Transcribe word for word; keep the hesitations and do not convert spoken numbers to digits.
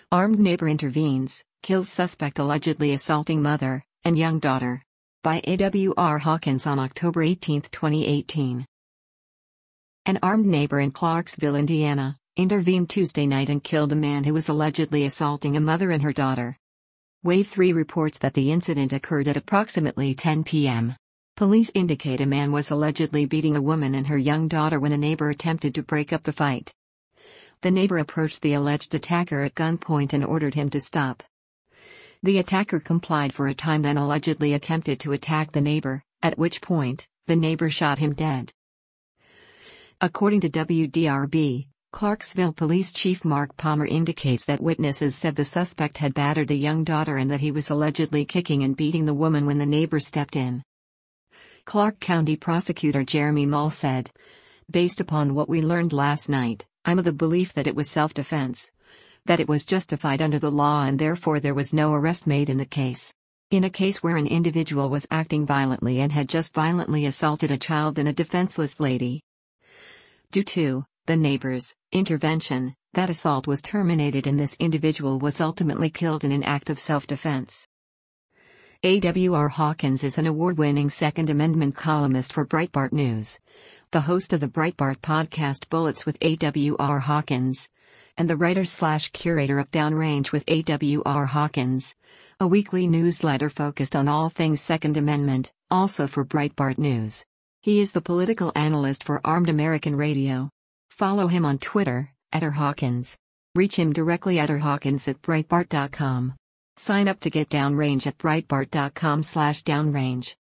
Armed neighbor intervenes, kills suspect allegedly assaulting mother and young daughter. By A W R Hawkins on October eighteenth, twenty eighteen. An armed neighbor in Clarksville, Indiana, intervened Tuesday night and killed a man who was allegedly assaulting a mother and her daughter. Wave three reports that the incident occurred at approximately ten p m Police indicate a man was allegedly beating a woman and her young daughter when a neighbor attempted to break up the fight. The neighbor approached the alleged attacker at gunpoint and ordered him to stop. The attacker complied for a time, then allegedly attempted to attack the neighbor, at which point, the neighbor shot him dead. According to W D R B, Clarksville Police Chief Mark Palmer indicates that witnesses said the suspect had battered the young daughter and that he was allegedly kicking and beating the woman when the neighbor stepped in. Clark County Prosecutor Jeremy Mull said, "Based upon what we learned last night, I'm of the belief that it was self-defense. That it was justified under the law and therefore there was no arrest made in the case. In a case where an individual was acting violently and had just violently assaulted a child and a defenseless lady. Due to the neighbor's intervention, that assault was terminated and this individual was ultimately killed in an act of self-defense." A W R Hawkins is an award-winning Second Amendment columnist for Breitbart News, the host of the Breitbart podcast Bullets with A W R Hawkins, and the writer-slash-curator of Downrange with A W R Hawkins, a weekly newsletter focused on all things Second Amendment, also for Breitbart News. He is the political analyst for Armed American Radio. Follow him on Twitter, at r hawkins. Reach him directly at r hawkins at breitbart dot com. Sign up to get Downrange at breitbart dot com slash downrange.